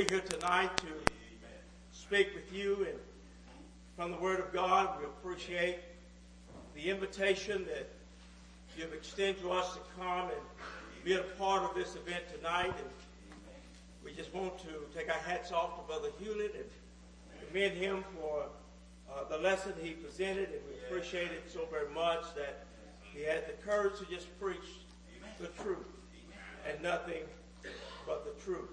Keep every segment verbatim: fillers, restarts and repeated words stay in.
be here tonight to speak with you and from the Word of God. We appreciate the invitation that you've extended to us to come and be a part of this event tonight. And we just want to take our hats off to Brother Hewlett and commend him for uh, the lesson he presented, and we appreciate it so very much that he had the courage to just preach the truth and nothing but the truth.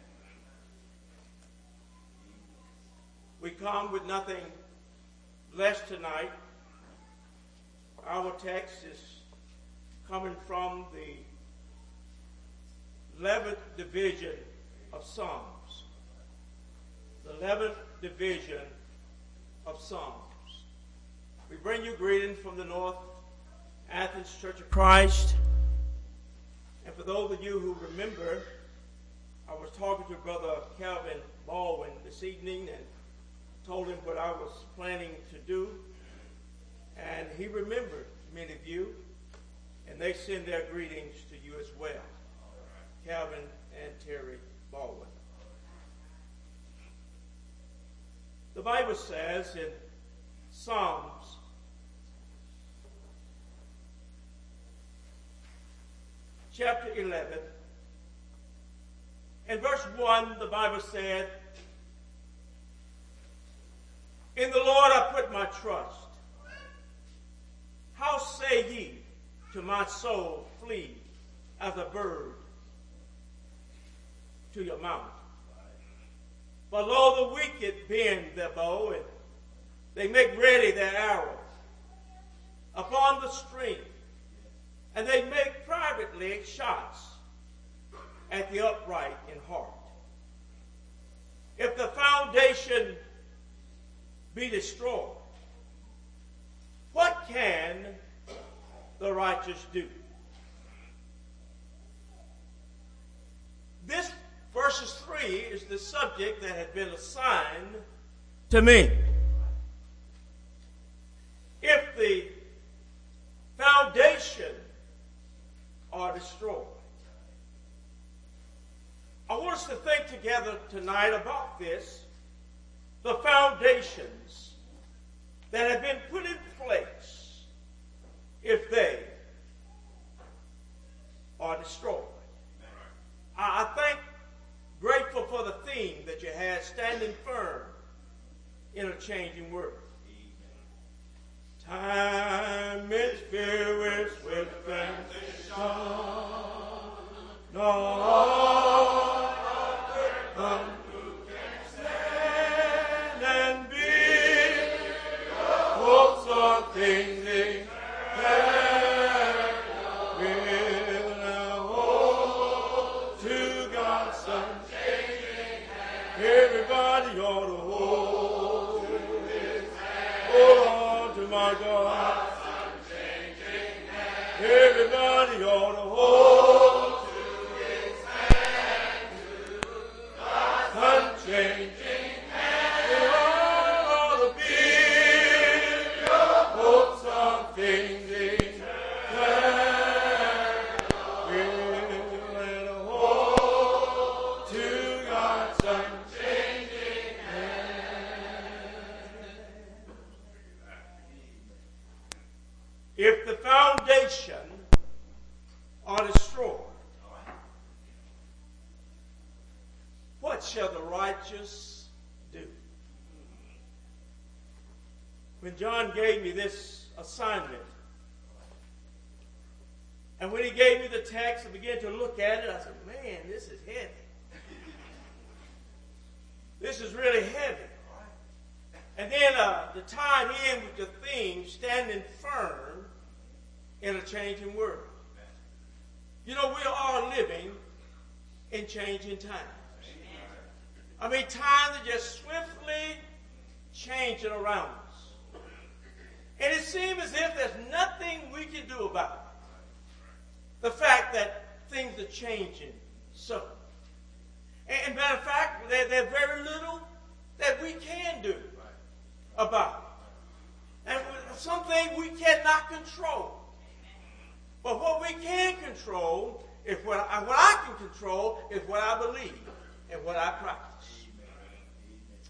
We come with nothing less tonight. Our text is coming from the eleventh division of Psalms. The eleventh division of Psalms. We bring you greetings from the North Athens Church of Christ. And for those of you who remember, I was talking to Brother Calvin Baldwin this evening and told him what I was planning to do. And he remembered many of you, and they send their greetings to you as well. Calvin and Terry Baldwin. The Bible says in Psalms chapter eleven, in verse one, the Bible said, "In the Lord I put my trust. How say ye to my soul, flee as a bird to your mountain? For lo, the wicked bend their bow, and they make ready their arrows upon the string, and they make privately shots at the upright in heart. If the foundation be destroyed, what can the righteous do?" This verses three is the subject that had been assigned to me. If the foundation are destroyed. I want us to think together tonight about this, the foundations that have been put in place if they are destroyed. I, I think grateful for the theme that you had, standing firm in a changing world. Time is filled with swift transition. No, come who can stand and be hopes of things in heaven. Will now hold to God's unchanging hand. Everybody ought to hold to his hand. Hold on to my God's unchanging hand. Everybody ought to hold to his hand. To God's unchanging hand. It ought to be your hopes of things in heaven. Will and hold to God's unchanging hand. If the foundation are destroyed, what shall the righteous do? When John gave me this assignment, and when he gave me the text and began to look at it, I said, man, this is heavy. This is really heavy. And then uh, to tie it in with the theme, standing firm in a changing world. You know, we are living in changing times. I mean, times are just swiftly changing around us. And it seems as if there's nothing we can do about it. The fact that things are changing so. And, and matter of fact, there, there's very little that we can do about it. And some things we cannot control. But what we can control is what I, what I can control is what I believe and what I practice.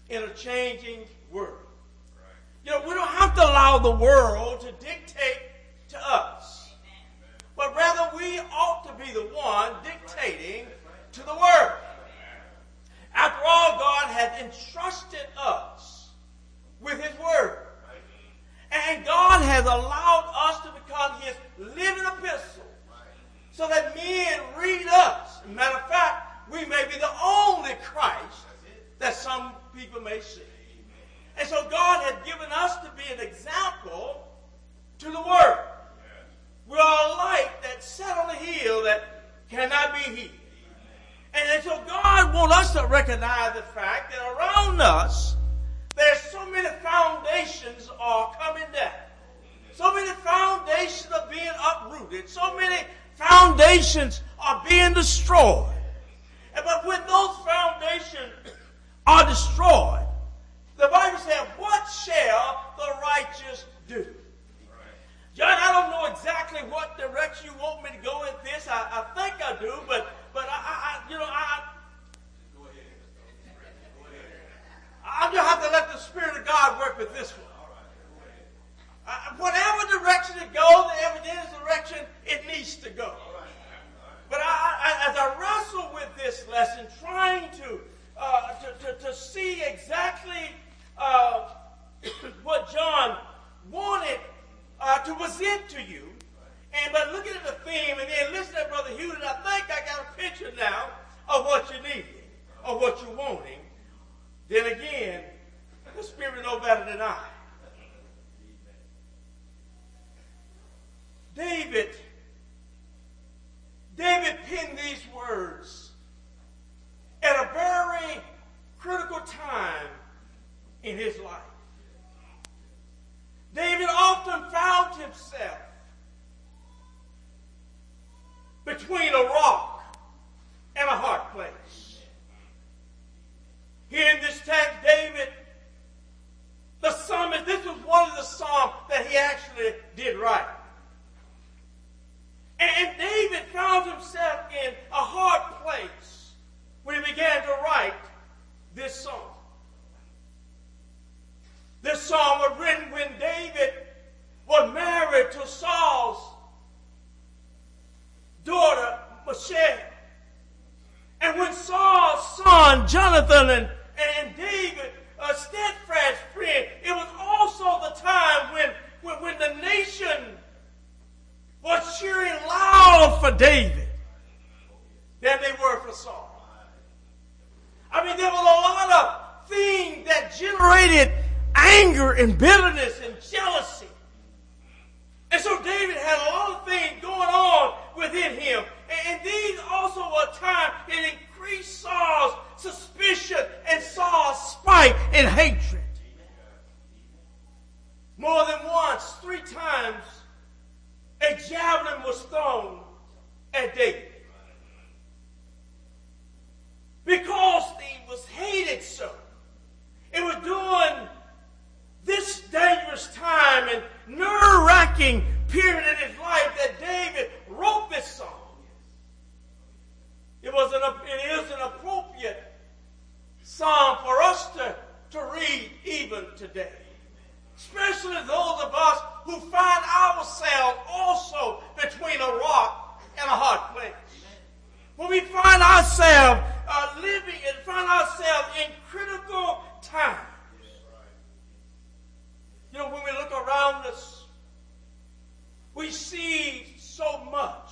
in a changing world. You know, we don't have to allow the world to dictate to us. But rather we ought to be the one dictating to the world. After all, God has entrusted us with His Word. And God has allowed us to become His living epistle so that men read us. As a matter of fact, we may be the only Christ that some people may see. And so God has given us to be an example to the world. We are a light that's set on a hill that cannot be hid. And, and so God wants us to recognize the fact that around us, there's so many foundations are coming down. So many foundations are being uprooted. So many foundations are being destroyed. And, but when those foundations are destroyed, the Bible says, what shall the righteous do? John, I don't know exactly what direction you want me to go in this. I, I think I do, but but I, I you know I I just have to let the Spirit of God work with this one. I, whatever direction it goes, evidence direction it needs to go. But I, I, as I wrestle with this lesson, trying to uh, to, to to see exactly uh, what John wanted Uh, to present to you, and by looking at the theme and then listening to Brother Hughes, I think I got a picture now of what you need, of what you're wanting. Then again, the Spirit knows better than I. David, David penned these words at a very critical time in his life. David often found himself between a rock and a hard place. Here in this text, David, the psalmist, this was one of the psalms that he actually did write. And, and David found himself in a hard place when he began to write this psalm. This psalm was written when David was married to Saul's daughter, Michal. And when Saul's son, Jonathan, and, and David, a steadfast friend, it was also the time when, when, when the nation was cheering loud for David than they were for Saul. I mean, there was a lot of things that generated anger and bitterness and jealousy. And so David had a lot of things going on within him. And, and these also were times that increased Saul's suspicion and Saul's spite and hatred. More than once, three times, a javelin was thrown at David. Because he was hated so. It was during this dangerous time and nerve-wracking period in his life that David wrote this song. It was an it is an appropriate psalm for us to, to read even today. Especially those of us who find ourselves also between a rock and a hard place. When we find ourselves uh, living and find ourselves in critical times. You know, when we look around us, we see so much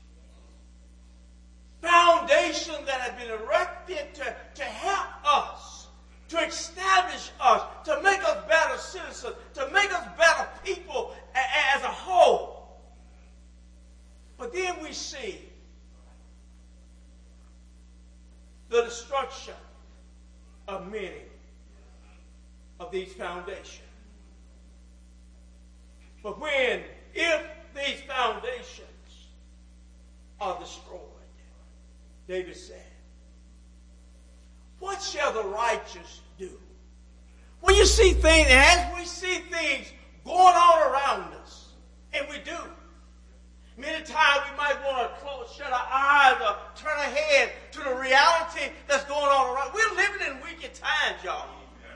foundation that has been erected to, to help us, to establish us, to make us better citizens, to make us better people a, as a whole. But then we see the destruction of many of these foundations. But when, if these foundations are destroyed, David said, what shall the righteous do? When you see things, and as we see things going on around us, and we do, many times we might want to close, shut our eyes or turn our head to the reality that's going on around. We're living in wicked times, y'all.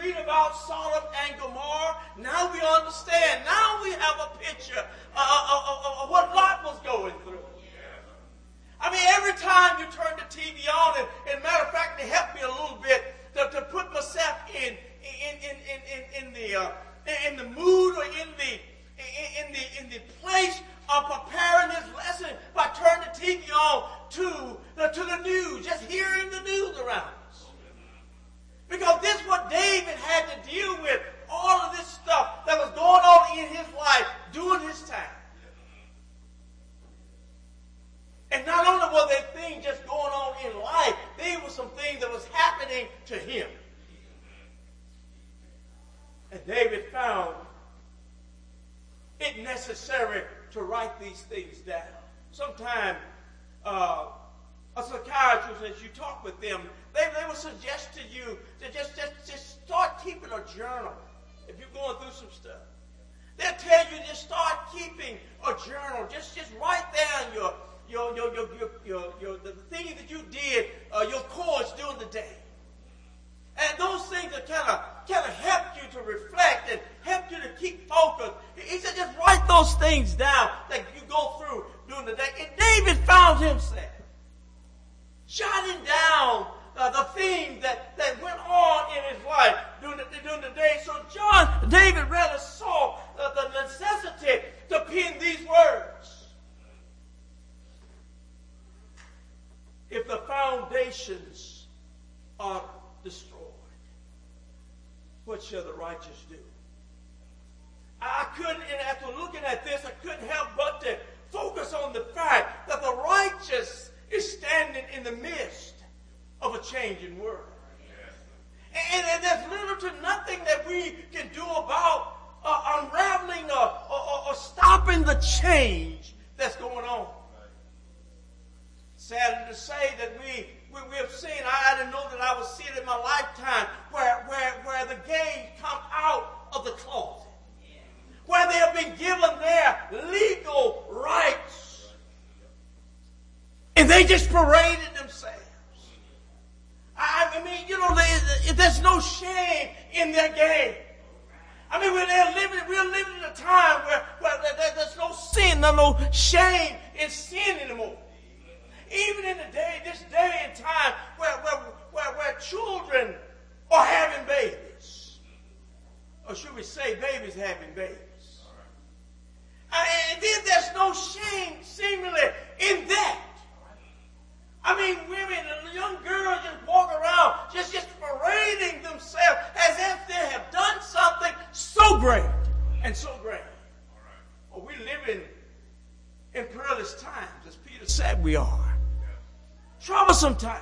read about Sodom and Gomorrah, now we understand. Now we have a picture of, of, of what Lot was going through. I mean, every time you turn the T V on, and, and matter of fact, it helped me a little bit to, to put myself in in in in, in, in the uh, in the mood or in the in, in the in the place of preparing this lesson by turning the T V on to the, to the news, just hearing the news around us. Because this is what David had to deal with, all of this stuff that was going on in his life during his time. And not only were there things just going on in life, there were some things that was happening to him. And David found it necessary to write these things down. Sometimes uh, a psychiatrist, as you talk with them, they, they will suggest to you to just, just, just start keeping a journal if you're going through some stuff. They'll tell you just start keeping a journal. Just, just write down your Your, your, your, your, your, your, the things that you did, uh, your course during the day. And those things that kind of kind of help you to reflect and help you to keep focused. He said just write those things down that you go through during the day. And David found himself jotting down uh, the things that, that went on in his life during the, during the day. So John, David rather saw uh, the necessity to pen these words. If the foundations are destroyed, what shall the righteous do? I couldn't, and after looking at this, I couldn't help but to focus on the fact that the righteous is standing in the midst of a changing world. And, and there's little to nothing that we can do about uh, unraveling or, or, or stopping the change that's going on. Sadly to say that we, we, we have seen, I, I didn't know that I would see it in my lifetime, where, where, where the gays come out of the closet. Where they have been given their legal rights. And they just paraded themselves. I, I mean, you know, they, there's no shame in their game. I mean, we're living, we're living in a time where, where there, there's no sin, no, no shame in sin anymore. Even in the day, this day and time where, where, where, where children are having babies. Or should we say babies having babies. Uh, and then there's no shame seemingly in that. I mean, women and young girls just walk around just, just parading themselves as if they have done something so great and so great. Well, we live in, in perilous times, as Peter said we are. Troublesome time.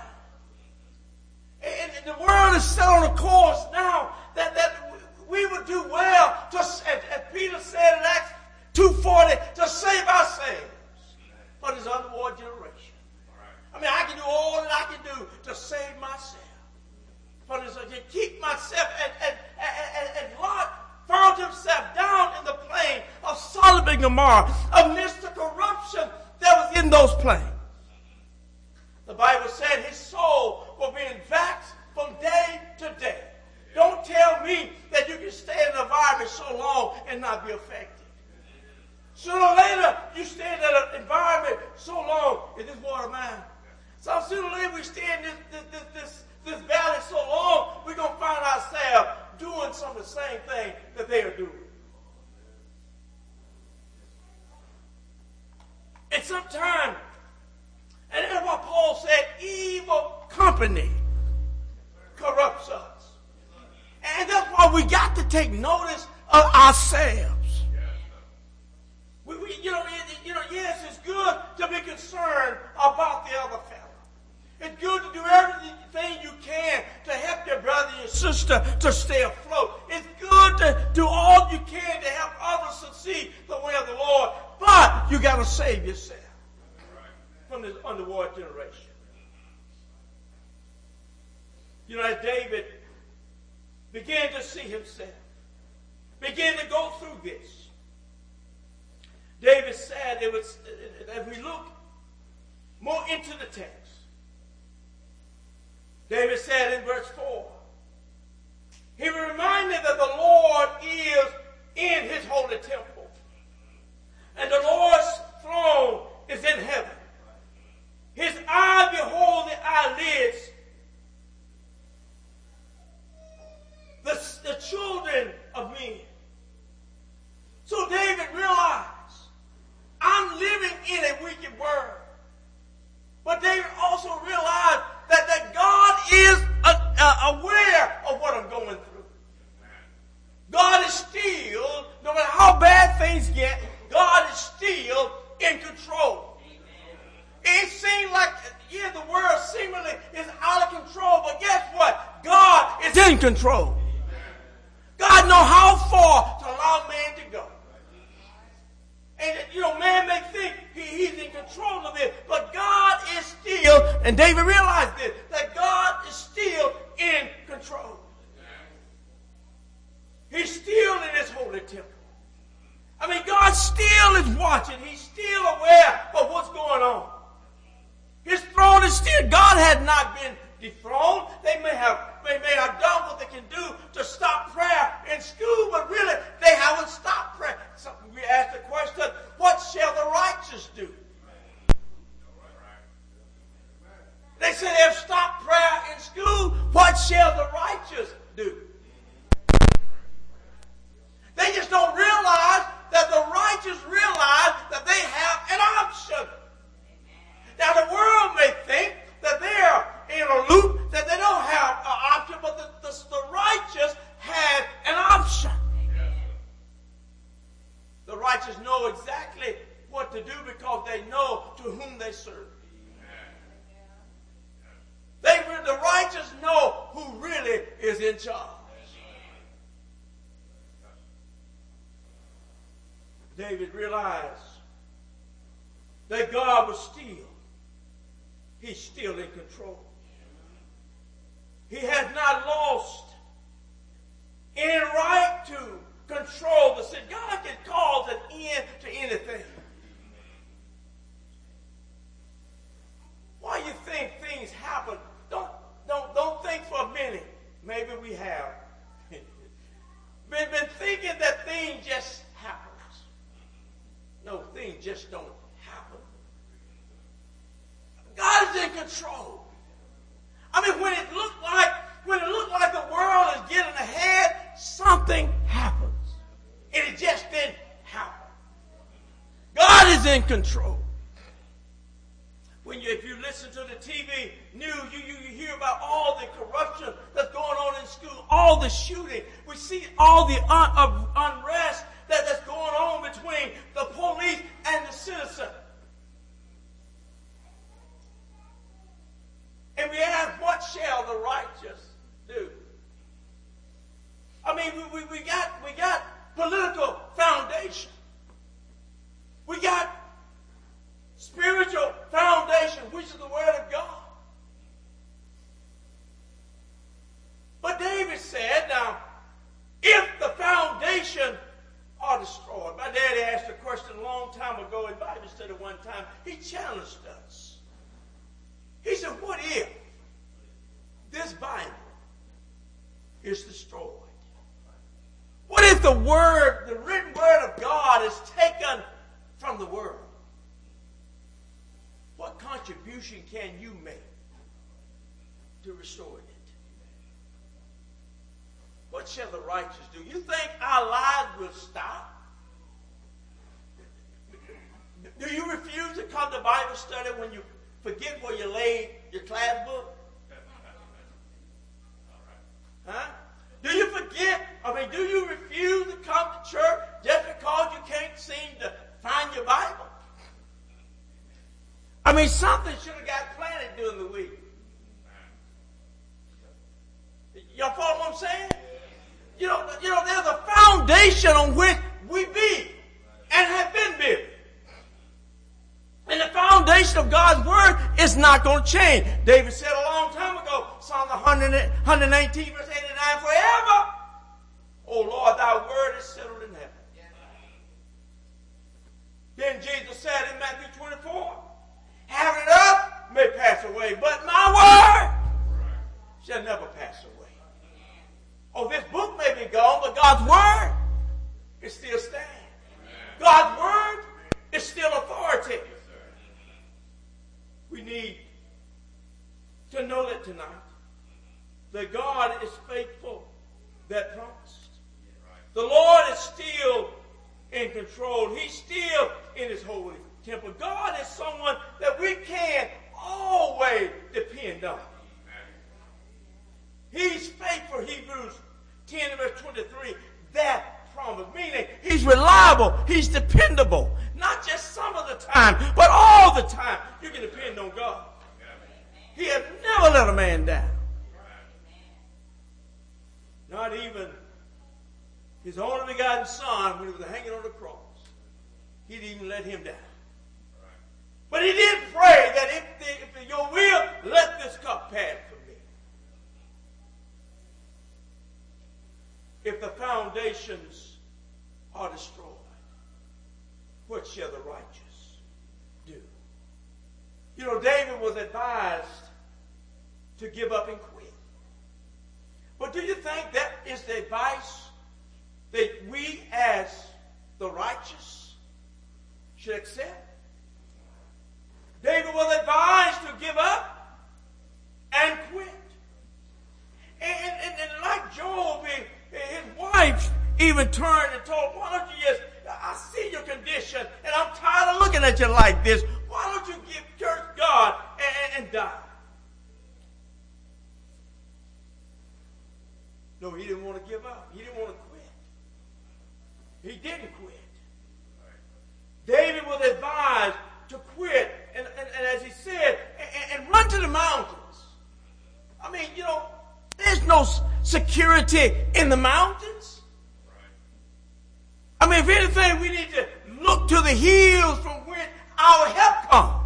And the world is set on a course now that, that we would do well to, as, as Peter said in Acts two forty, to save ourselves for this underworld generation. I mean, I can do all that I can do to save myself. For this, to keep myself, and, and, and, and Lot found himself down in the plain of Sodom and Gomorrah amidst the corruption that was in those plains. The Bible said his soul will be vexed from day to day. Don't tell me that you can stay in an environment so long and not be affected. Sooner or later, you stay in that environment so long. Is this water mine? So sooner or later, we stay in this, this, this, this, this valley so long, we're going to find ourselves doing some of the same thing that they are doing. And sometimes, and that's why Paul said, evil company corrupts us. And that's why we got to take notice of ourselves. We, we, you know, it, you know, yes, it's good to be concerned about the other fellow. It's good to do everything you can to help your brother and your sister to stay afloat. It's good to do all you can to help others succeed the way of the Lord. But you got to save yourself from this underworld generation. You know, as David began to see himself, began to go through this, David said, it was, as we look more into the text, David said in verse four, he will remember that the Lord is in his holy temple. And the Lord's throne is in heaven. His eye behold the eyelids. The, the children of men. So David realized, I'm living in a wicked world. But David also realized that, that God is uh, uh, aware of what I'm going through. God is still, no matter how bad things get, God is still in control. It seems like, yeah, the world seemingly is out of control, but guess what? God is in control. God knows how far to allow man to go. And, you know, man may think he, he's in control of it, but God is still, and David realized this, that God is still in control. He's still in his holy temple. I mean, God still is watching. He's still aware of what's going on. His throne is still, God had not been dethroned. They may have, they may have done what they can do to stop prayer in school, but really they haven't stopped prayer. So we ask the question, what shall the righteous do? They say they've stopped prayer in school. What shall the righteous do? They just don't realize that the righteous realize that they have an option. Now the world may think that they're in a loop, that they don't have an option, but the, the, the righteous have an option. The righteous know exactly what to do because they know to whom they serve. They, the righteous know who really is in charge. David realized that God was still, he's still in control. He has not lost any right to control the sin. God can cause an end to anything. Why you think things happen? Don't, don't, don't think for a minute. Maybe we have. been, been thinking that things just happen. No, things just don't happen. God is in control. I mean, when it looked like when it looked like the world is getting ahead, something happens. And it just didn't happen. God is in control. When you, if you listen to the T V news, you, you, you hear about all the corruption that's going on in school, all the shooting. We see all the un, uh, unrest that, that's going on between the police and the citizen. And we ask, what shall the righteous do? I mean, we, we, we got we got political foundation. We got spiritual foundation, which is the Word of God. But David said, now, if the foundation are destroyed. My daddy asked a question a long time ago in Bible study one time. He challenged us. He said, what if this Bible is destroyed? What if the word, the written word of God is taken from the world? What contribution can you make to restore it? What shall the righteous do? You think our lives will stop? Do you refuse to come to Bible study when you forget where you laid your class book? Huh? Do you forget? I mean, do you refuse to come to church just because you can't seem to find your Bible? I mean, something should have got planted during the week. Y'all follow what I'm saying? You know, you know, there's a foundation on which we be and have been built. And the foundation of God's word is not going to change. David said a long time ago, Psalm one eighteen, verse eighty-nine, forever, O Lord, thy word is settled in heaven. Then Jesus said in Matthew twenty-four, heaven and earth may pass away, but my word shall never pass away. Oh, this book may be gone, but to know that tonight, that God is faithful that promised. The Lord is still in control. He's still in his holy temple. God is someone that we can always depend on. He's faithful, Hebrews ten and verse twenty-three, that promise. Meaning, he's reliable, he's dependable. Not just some of the time, but all the time. You can depend on God. He has never let a man down. Not even his only begotten son, when he was hanging on the cross, he didn't even let him down. But he did pray that if, the, if your will, let this cup pass from me. If the foundations are destroyed, what shall the righteous do? You know, David was advised to give up and quit. But do you think that is the advice that we as the righteous should accept? David was advised to give up and quit. And, and, and like Job, his wife even turned and told, why don't you just, I see your condition, and I'm tired of looking at you like this. Why don't you give curse God and, and, and die? No, he didn't want to give up. He didn't want to quit. He didn't quit. David was advised to quit, and, and, and as he said, and, and run to the mountains. I mean, you know, there's no security in the mountains. I mean, if anything, we need to look to the hills from whence our help comes.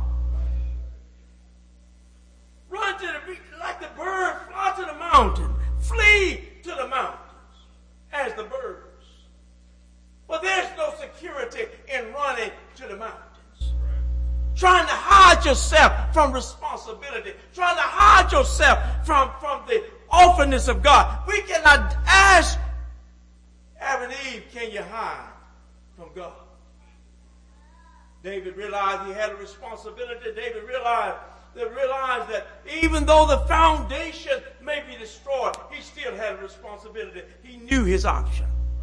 Run to the beach like the bird, fly to the mountain, flee to the mountains as the birds. But there's no security in running to the mountains. Trying to hide yourself from responsibility. Trying to hide yourself from, from the awfulness of God. We cannot ask Adam and Eve, can you hide from God? David realized he had a responsibility. David realized, that realized that even though the foundation may be destroyed, he still had a responsibility. He knew his option.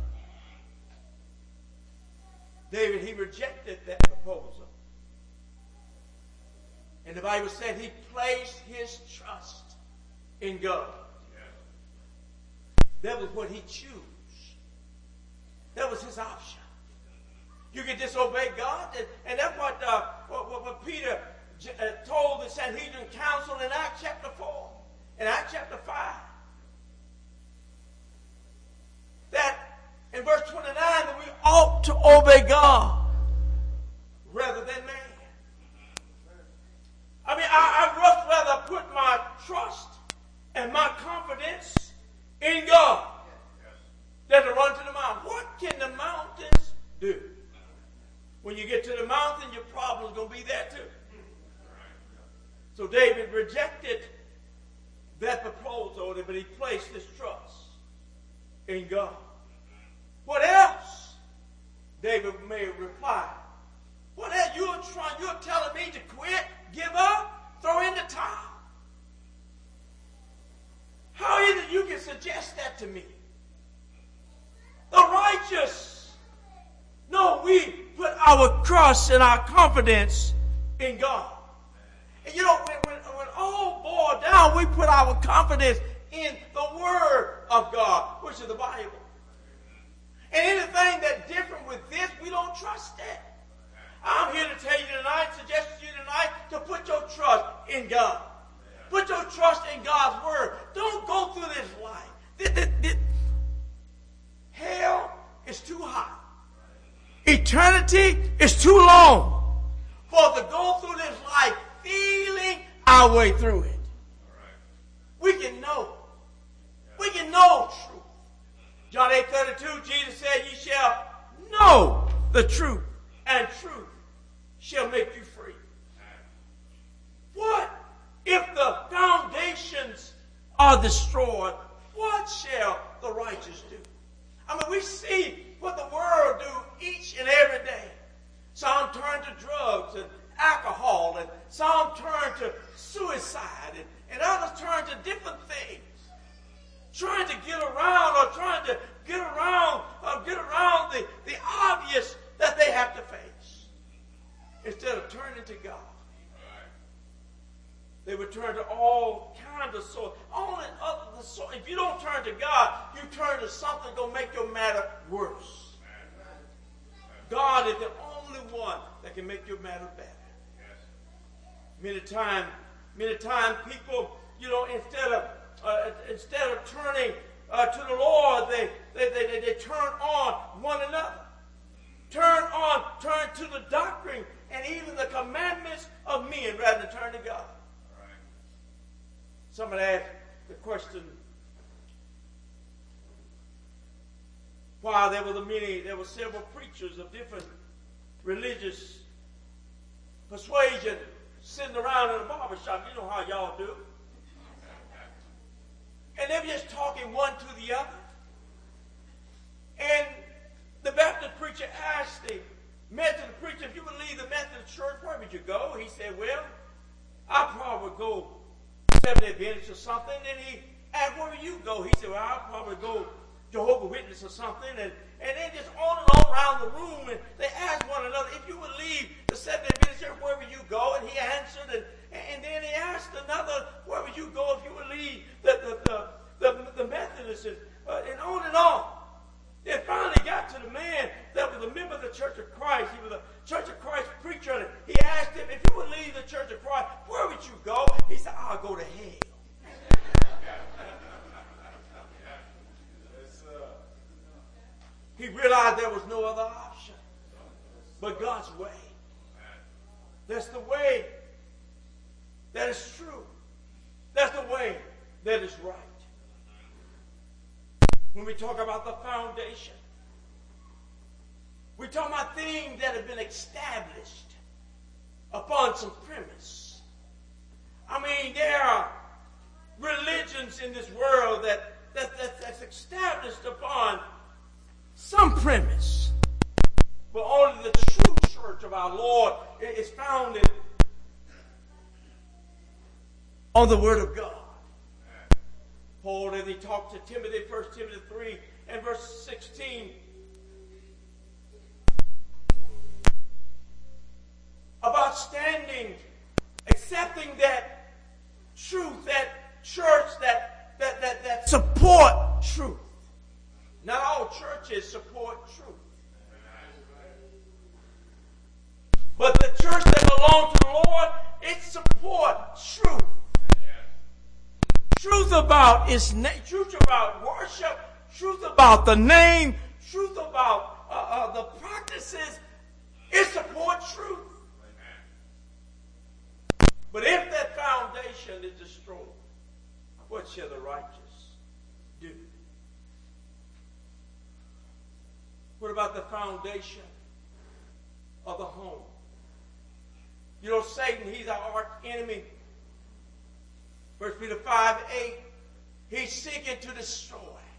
David, he rejected that proposal. And the Bible said he placed his trust in God. That was what he chose. That was his option. You could disobey God, and, and that's what, uh, what, what Peter uh, told the Sanhedrin council in Acts chapter four, in Acts chapter five. That in verse twenty-nine, that we ought to obey God rather than man. I mean, I, I'd much rather put my trust and my confidence in God than to run to the mountain. What can the mountains do? When you get to the mountain, your problem's going to be there too. So David rejected that proposal, but he placed his trust in God. What else? David may reply. What else? You're trying, you're telling me to quit, give up, throw in the towel. How is it you can suggest that to me? The righteous. No, we put our trust and our confidence in God. And you know, when, when, when all boiled down, we put our confidence in the Word of God, which is the Bible. And anything that's different with this, we don't trust it. I'm here to tell you tonight, suggest to you tonight, to put your trust in God. Put your trust in God's Word. Don't go through this life. This, this, this. Hell is too hot. Eternity is too long for to go through this life feeling our way through it. We can know. We can know truth. John eight thirty-two, Jesus said, ye shall know the truth, and truth shall make you free. What if the foundations are destroyed? What shall the righteous do? I mean, we see what the world do each and every day. Some turn to drugs and alcohol, and some turn to suicide, and, and others turn to different things, trying to get around or trying to get around or get around the, the obvious that they have to face, instead of turning to God. They would turn to all kinds of sources. Only other the source. If you don't turn to God, you turn to something that's going to make your matter worse. God is the only one that can make your matter better. Many times, many times people, you know, instead of uh, instead of turning uh, to the Lord, they they, they they turn on one another. Turn on, turn to the doctrine and even the commandments of men rather than turn to God. Somebody asked the question, while there were the many, there were several preachers of different religious persuasion sitting around in a barber shop. You know how y'all do. And they were just talking one to the other. And the Baptist preacher asked the Methodist preacher, if you would leave the Methodist church, where would you go? He said, well, I probably would go Seventh-day Adventist or something. And he asked, where would you go? He said, well, I'll probably go Jehovah's Witness or something. And, and then just on and on around the room, and they asked one another, if you would leave the Seventh-day Adventist church, where would you go? And he answered, and, and then he asked another, where would you go if you would leave the, the, the, the, the Methodists, and, uh, and on and on. They finally got to the man that was a member of the Church of Christ. He was a Church of Christ preacher. And he asked him, if you would leave the Church of Christ, where would you go? He said, I'll go to hell. He realized there was no other option but God's way. That's the way that is true. That's the way that is right. When we talk about the foundation, we talk about things that have been established upon some premise. I mean, there are religions in this world that, that, that that's established upon some premise. But only the true church of our Lord is founded on the Word of God. Paul, as he talked to Timothy, First Timothy three and verse sixteen, about standing, accepting that truth, that church that that that, that support truth. Not all churches support truth. But the church that belongs to the Lord, it supports truth. Truth about its name, truth about worship, truth about the name, truth about uh, uh, the practices. It supports truth. But if that foundation is destroyed, what shall the righteous do? What about the foundation of the home? You know, Satan, he's our arch enemy. First Peter five, eight, he's seeking to destroy.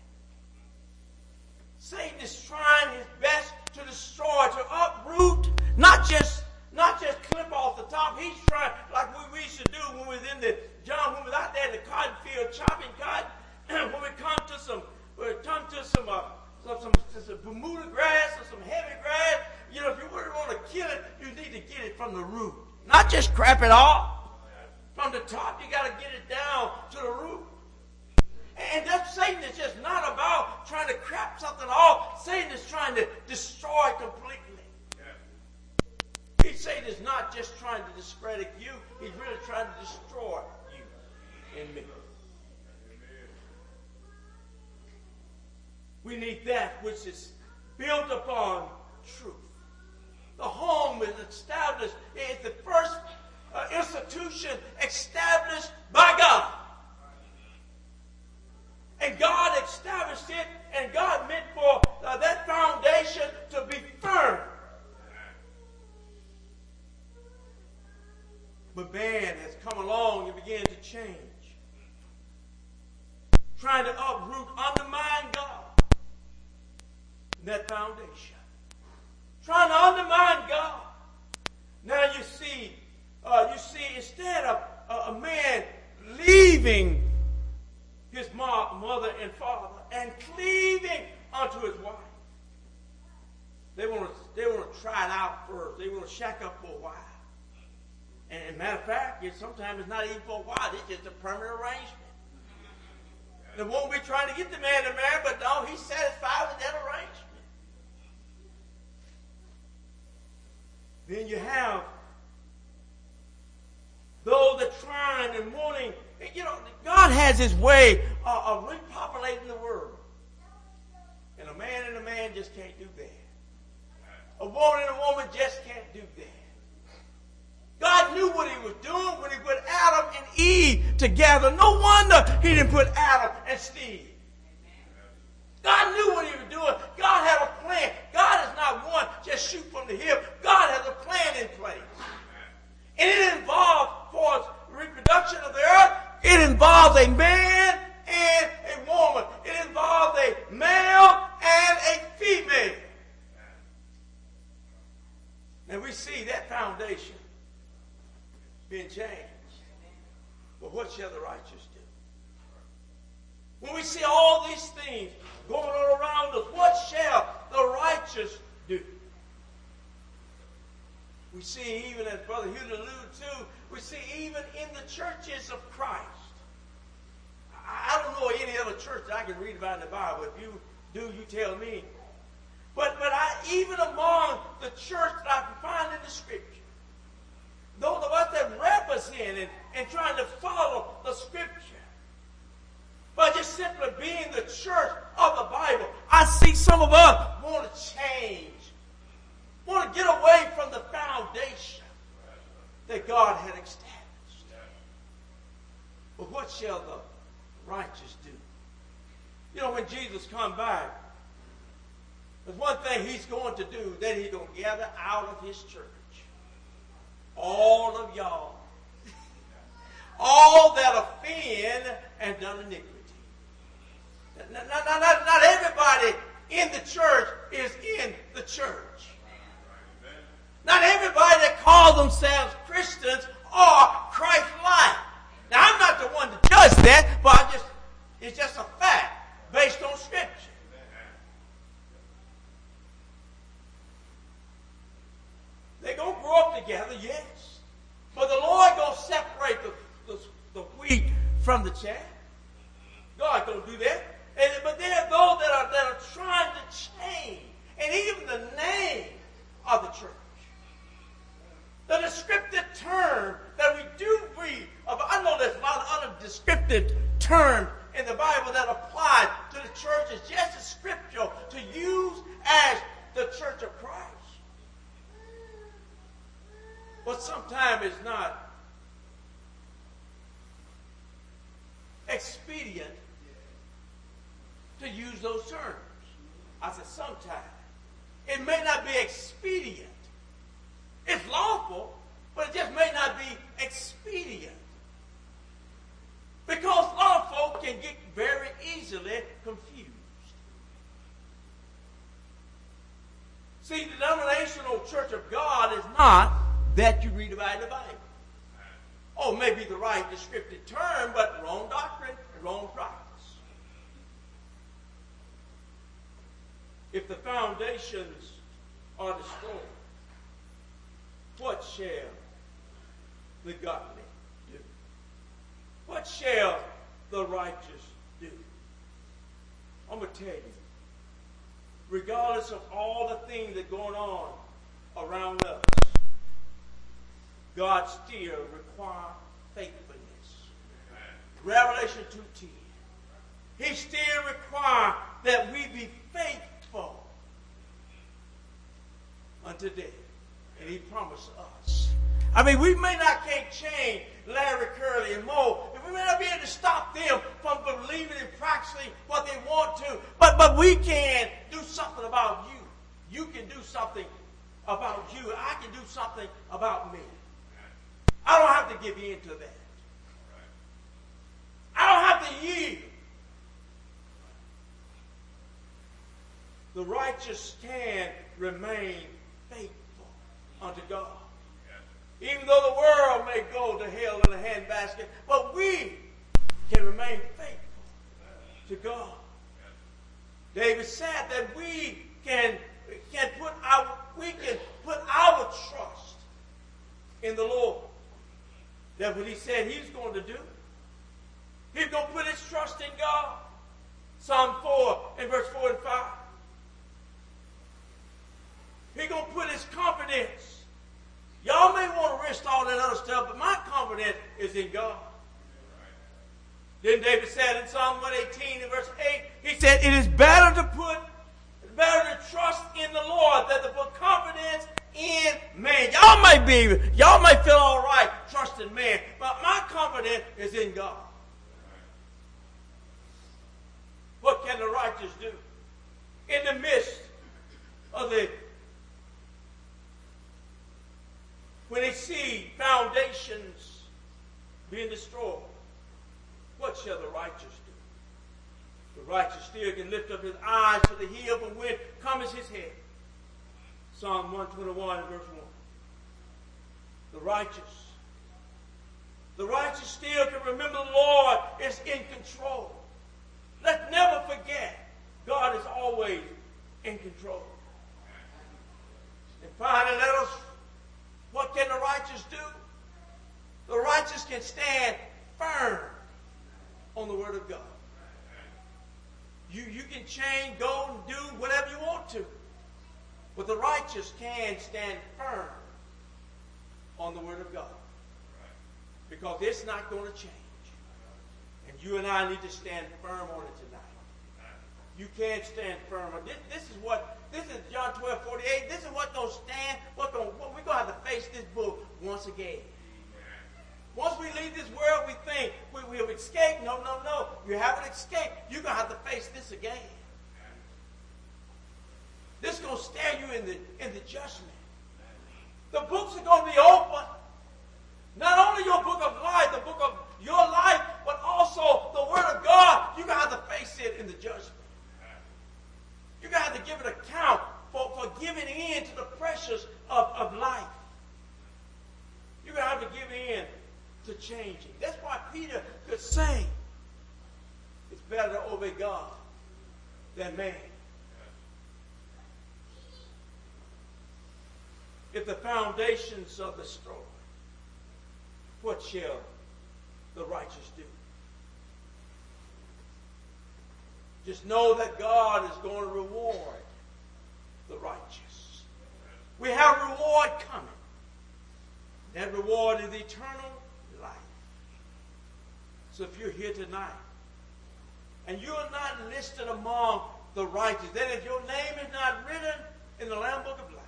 Satan is trying his best to destroy, to uproot, not just not just clip off the top. He's trying, like we, we used to do when we was in the John, when we was out there in the cotton field chopping cotton. When we come to some, when we come to some, uh, some, some, some Bermuda grass or some heavy grass, you know, if you really want to kill it, you need to get it from the root, not just crap it off. From the top, you got to get it down to the root. And that Satan is just not about trying to crap something off. Satan is trying to destroy completely. Yeah. He, Satan is not just trying to discredit you. He's really trying to destroy you and me. We need that which is built upon truth. The home is established. It's the first uh, institution established by God. And God established it, and God meant for uh, that foundation to be firm. But man has come along and began to change, trying to uproot, undermine God in that foundation. Trying to undermine God. Now you see, uh, you see, instead of uh, a man leaving his mom, mother and father and cleaving unto his wife, they want to they want to try it out first. They want to shack up for a while. And as a matter of fact, it, sometimes it's not even for a while. It's just a permanent arrangement. The woman be trying to get the man to marry, but no, he's satisfied with that arrangement. Then you have those that are trying and wanting. You know, God has his way of, of repopulating the world. And a man and a man just can't do that. A woman and a woman just can't do that. God knew what he was doing when he put Adam and Eve together. No wonder he didn't put Adam and Steve. God knew what he was doing. God had a plan. God is not one just shoot from the hip. God has a plan in place. And it involves, for reproduction of the earth, it involves a man and a woman. It involves a male and a female. And we see that foundation being changed. But what shall the righteous do? When we see all these things going on around us, what shall the righteous do? We see, even as Brother Hugh alluded to, we see even in the churches of Christ. I don't know any other church that I can read about in the Bible. If you do, you tell me. But but I even among the church that I can find in the Scripture, those of us that represent and, and trying to follow the Scripture, but just simply being the church of the Bible, I see some of us want to change, want to get away from the foundation that God had established. But what shall the righteous do? You know, when Jesus comes back, there's one thing he's going to do, that he's going to gather out of his church all of y'all, all that offend and done iniquity. Not, not, not, not everybody in the church is in the church. Not everybody that calls themselves Christians are Christ-like. Now, I'm not the one to judge that, but I just it's just a fact based on Scripture. They're going to grow up together, yes. But the Lord going to separate the, the, the wheat from the chaff. God going to do that. And, but there are those that are, that are trying to change, and even the name of the church. The descriptive term that we do read of, I know there's a lot of other descriptive terms in the Bible that apply to the church. It's just as scriptural to use as the church of Christ. But sometimes it's not expedient to use those terms. I said sometimes. It may not be expedient. It's lawful, but it just may not be expedient. Because lawful can get very easily confused. See, the denominational church of God is not that you read about in the Bible. Oh, maybe the right descriptive term, but wrong doctrine and wrong practice. If the foundations are destroyed, what shall the godly do? What shall the righteous do? I'm going to tell you, regardless of all the things that are going on around us, God still requires faithfulness. Revelation two ten. He still requires that we be faithful unto death. And he promised us. I mean, we may not can't change Larry, Curly, and Mo. And we may not be able to stop them from believing and practicing what they want to. But, but we can do something about you. You can do something about you. I can do something about me. I don't have to give in to that. I don't have to yield. The righteous can remain faithful unto God. Even though the world may go to hell in a handbasket, but we can remain faithful to God. David said that we can, can put our we can put our trust in the Lord. That's what he said he was going to do. He's going to put his trust in God. Psalm four and verse four and five. He's going to put his confidence. Y'all may want to risk all that other stuff, but my confidence is in God. Then David said in Psalm one eighteen and verse eight, he said, it is better to put, it's better to trust in the Lord than to put confidence in man. Y'all may be, y'all may feel all right trusting man, but my confidence is in God. What can the righteous do? In the midst of the, when they see foundations being destroyed, what shall the righteous do? The righteous still can lift up his eyes to the hill from whence cometh his head. Psalm one twenty-one and verse one. The righteous. The righteous still can remember the Lord is in control. Let's never forget God is always in control. And finally, let us, what can the righteous do? The righteous can stand firm on the word of God. You, you can change, go and do whatever you want to. But the righteous can stand firm on the word of God. Because it's not going to change. And you and I need to stand firm on it tonight. You can't stand firm. This, this is what, this is John twelve forty-eight. This is what going to stand, what gonna, what we're going to have to face this book once again. Once we leave this world, we think we, we have escaped. No, no, no. You haven't escaped. You're going to have to face this again. This is going to stand you in the, in the judgment. The books are going to be open. Not only your book of life, the book of your life, but also the word of God. You're going to have to face it in the judgment. You're going to have to give an account for, for giving in to the pressures of, of life. You're going to have to give in to changing. That's why Peter could say, it's better to obey God than man. If the foundations are destroyed, what shall the righteous do? Just know that God is going to reward the righteous. We have a reward coming. That reward is eternal life. So if you're here tonight and you're not listed among the righteous, then if your name is not written in the Lamb Book of Life,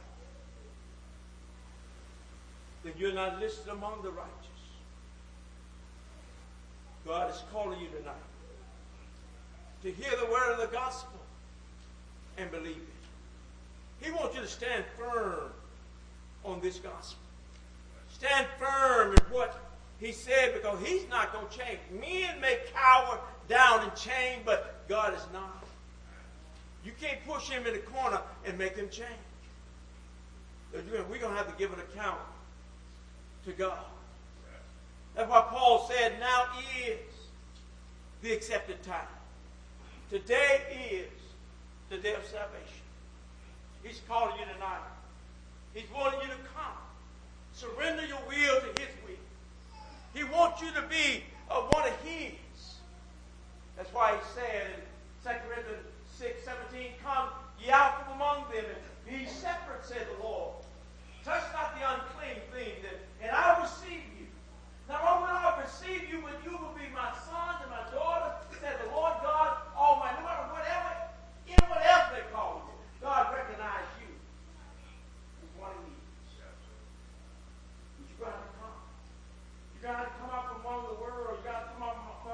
then you're not listed among the righteous. God is calling you tonight to hear the word of the gospel and believe it. He wants you to stand firm on this gospel. Stand firm in what he said, because he's not going to change. Men may cower down and change, but God is not. You can't push him in the corner and make him change. We're going to have to give an account to God. That's why Paul said, now is the accepted time. Today is the day of salvation. He's calling you tonight. He's wanting you to come. Surrender your will to his will. He wants you to be uh, one of his. That's why he said in Second Corinthians six seventeen, come ye out from among them, and be separate, said the Lord. Touch not the unclean thing, and, and I will receive you. Now when I receive you, when you will be my sons and my daughters, said the Lord God Almighty. No matter whatever, anyone else they call you, God recognizes you as one of these. But you're going to have to come. You're going to have to come out from among the world. You've got to come out from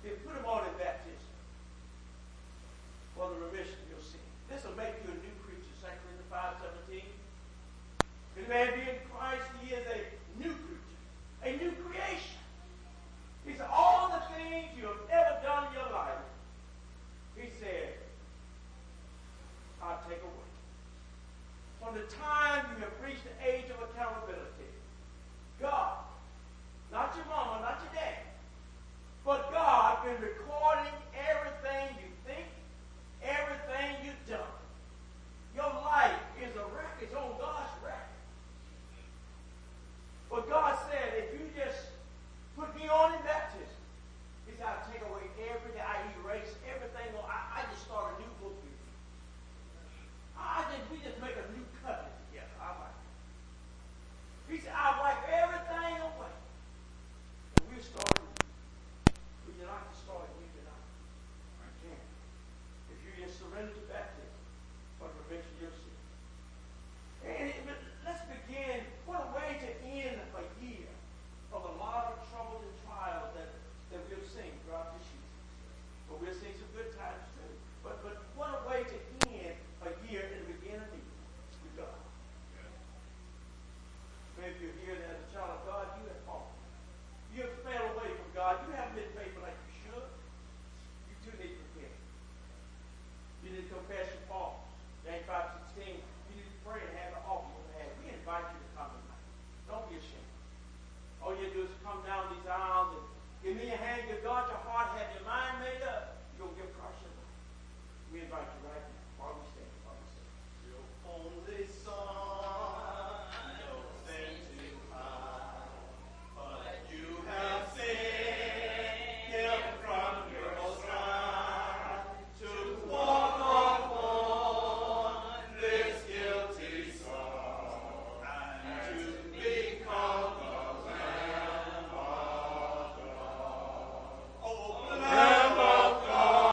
said, put them on in baptism for the remission of your sin. This will make you a new creature, Second Corinthians five seventeen. If a man be in Christ, he is a new creature, a new creation. He said, all the things you have ever done in your life, he said, I'll take away. From the time you have reached the age of accountability, God, not your mama, not your dad, but God been recording everything you think, everything you've done. Your life is a record. It's on God's record. But God said, if you just put me on in baptism, he said, I'll take away everything. I erase everything. I, I just start a new book with you. I just, we just make a new covenant together. I like it. He said, I'll wipe everything away. And we'll start new. Would you like to start new tonight? I can. If you just surrender to baptism for the remission of your sin. And it, let's begin. What a way to end a year of a lot of troubles and trials that, that we'll sing throughout this year. But we'll sing some good times too. But but what a way to end a year and begin a new with God. Maybe you're here as a child of God, you have fallen. You have fell away from God. You haven't been faithful like you should. You do need to repent. You need to confess your faults. James five sixteen. You need to pray and have an offering on the hand. We invite you to come tonight. Don't be ashamed. All you do is come down these aisles and give me a hand, give God your heart, have your mind made up. You're going to give Christ your life. We invite you right now. While we stand, while we stand. Only